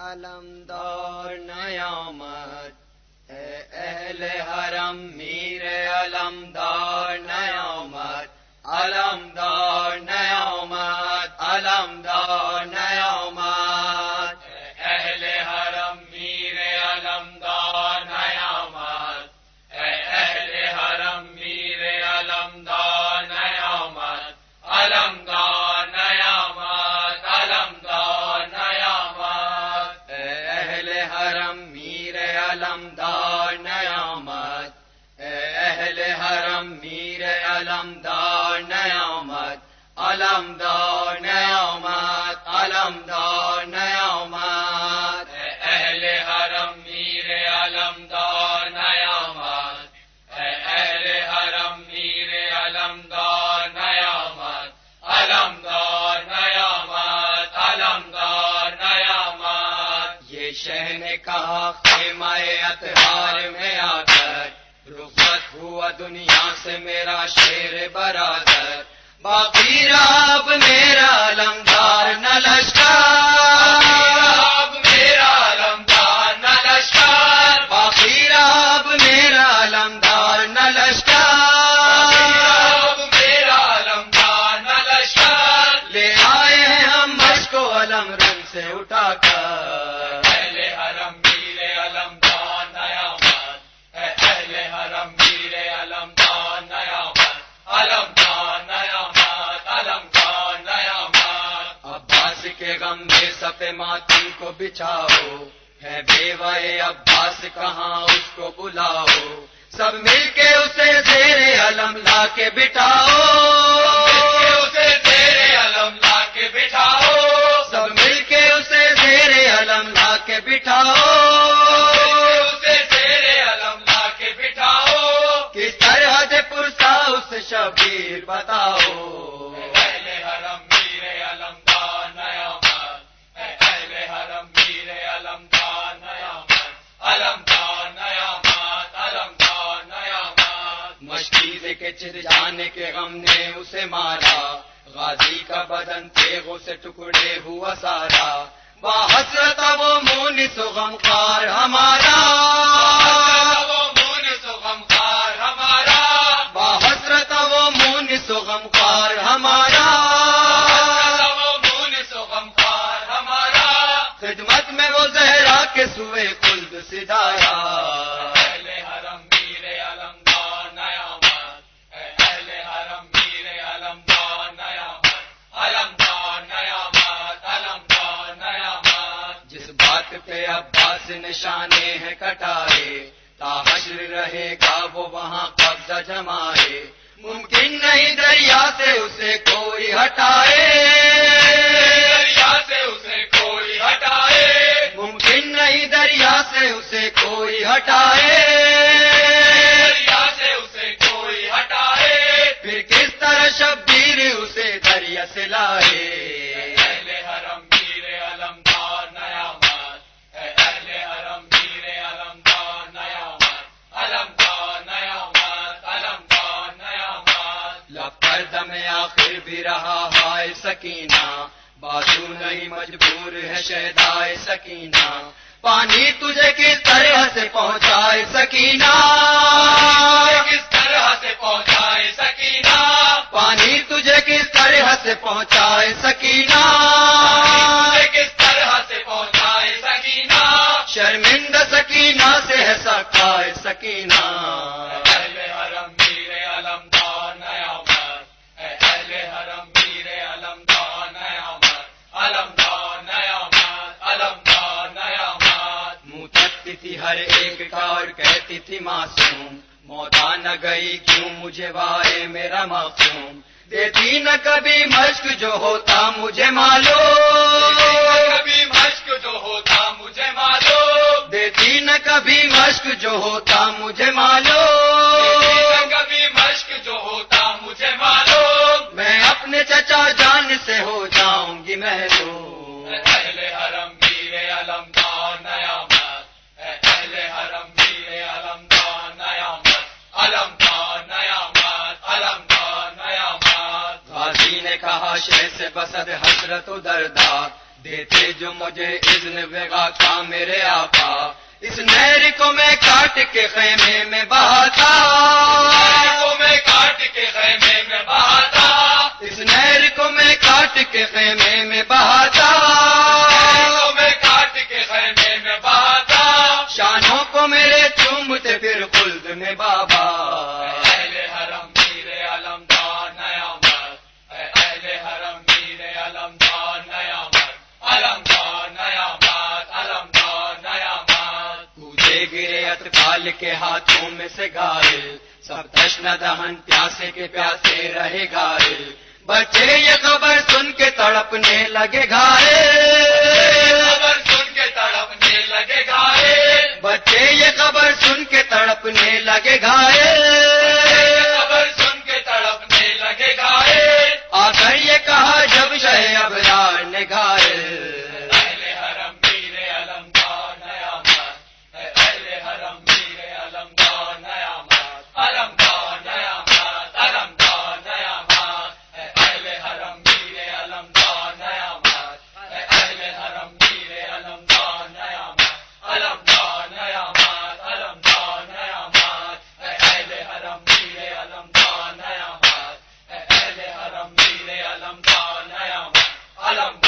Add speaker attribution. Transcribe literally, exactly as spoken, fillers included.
Speaker 1: علمدار نیامد اے اہل حرم میر علمدار نیامد علمدار نیامد علمدار نیامد اے اہل حرم میر علمدار نیامد اے اہل حرم میر علمدار نیامد علمدار نیامد علمدار نیامد اے اہل حرم میر علمدار نیامد اے اہل حرم میر علمدار نیامد علمدار نیامد علمدار نیامد اے اہل حرم میر علمدار نیامد اے اہل حرم میر علمدار نیامد علمدار نیامد علمدار نیامد یہ شہ نے کہا خیمہ اطہار میں آ کر رخصت ہوا دنیا سے میرا شیر برادر باقی رب میرا علمدار نہ لشکر میرا علمدار نہ لشکر باقی رب میرا علمدار نہ لشکر میرا علمدار نہ لشکر لے آئے ہیں ہم مشق کو علم رنگ سے اٹھا کر اہل حرم میر علمدار نیامد اے اہل حرم میر علمدار نیامد علمدار نیامد علمدار نیامد عباس کے غم میں صفے ماتم کو بچھاؤ ہے بیوہ عباس کہاں اس کو بلاؤ سب مل کے اسے زیر علم لا کے بٹھاؤ اسے زیر علم لا کے بٹھاؤ سب مل کے اسے زیر علم لا کے بٹھاؤ اسے زیر علم لا کے بٹھاؤ کس طرح سے پرسا اس شبیر بتاؤ اہل حرم میر علمدار نیامد اے اہل حرم میر علمدار نیامد علمدار نیامد علمدار نیامد مشکیزے کے چر جانے کے غم نے اسے مارا غازی کا بدن تیغوں سے ٹکڑے ہوا سارا باحسرت وہ مونس و غمخوار ہمارا وہ مونس و غمخوار ہمارا باحسرت وہ مونس و غمخوار ہمارا وہ مونس و غمخوار ہمارا خدمت میں وہ زہرا کے سوئے خلد سدایا اہل حرم میر علمدار نیامد اے اہل حرم میر علمدار نیامد علمدار نیامد علمدار نیامد جس بات پہ عباس نشانے ہیں کٹائے تا حشر رہے گا وہ وہاں قبضہ جمائے ممکن نہیں دریا سے اسے کوئی ہٹائے دریا سے اسے کوئی ہٹائے ممکن نہیں دریا سے اسے کوئی ہٹائے دریا سے اسے کوئی ہٹائے پھر کس طرح شبیر اسے دریا سے لائے اہل حرم میر علمدار نیامد اے اہل حرم میر علمدار نیامد علمدار نیامد علمدار نیامد لب پر دم آخر بھی رہا ہائے سکینہ بازو نہیں مجبور ہے شہدائے سکینہ پانی تجھے کس طرح سے پہنچائے سکینہ کس طرح سے پہنچائے سکینہ پانی تجھے کس طرح سے پہنچائے سکینہ کس طرح سے پہنچائے سکینہ شرمندہ سکینہ سے ہے سکھائے سکینہ اہل حرم میر علمدار نیامد اے اہل حرم میر علمدار نیامد علمدار نیامد علمدار نیامد منہ تکتی تھی ہر ایک کا اور کہتی تھی معصوم موتا نہ گئی کیوں مجھے وائے میرا معصوم دیتی نہ کبھی مشق جو ہوتا مجھے معلوم کبھی مشق جو ہوتا مجھے معلوم دیتی نہ کبھی مشق جو ہوتا مجھے معلوم کبھی مشق جو ہوتا مجھے معلوم میں اپنے چچا جان سے ہو جاؤں گی محروم اہل حرم میر علمدار نیامد اے اہل حرم میر علمدار نیامد علمدار نیامد علمدار نیامد غازی نے کہا شہ سے بسد حسرت و درداد دیتے جو مجھے اذن بغا کا میرے آقا، اس نہر کو میں کاٹ کے خیمے میں بہاتا، کو میں کاٹ کے خیمے میں بہاتا، اس نہر کو میں کاٹ کے خیمے میں بہاتا، کو میں کاٹ کے خیمے میں بہاتا، شانوں کو میرے چومتے پھر خلد میں بابا، اہل حرم میرے علمدار نیامت، اہل حرم میرے علمدار نیامت، علمدار نیامت، علمدار نیامت، کودے گرے اطفال کے ہاتھوں میں سے گائل، سب تشنہ دہن پیاسے کے پیاسے رہے گائل، بچے یہ خبر سن کے تڑپنے لگے گھائل، خبر سن کے تڑپنے لگے گھائل، بچے یہ خبر سن کے تڑپنے لگے گھائل، خبر سن کے تڑپنے لگے گھائل، آ کر یہ کہا جب شہ ابرار نے گھائل، اہل حرم میرے علمدار نیامت، اہل حرم میرے علمدار نیامت، علمدار نیامت، علمدار نیامت، اہل حرم میرے علمدار نیامت، اہل حرم میرے علمدار نیامت، علمدار نیامت، علمدار نیامت، اہل حرم میرے علمدار نیامت، اہل حرم میرے علمدار نیامت، علمدار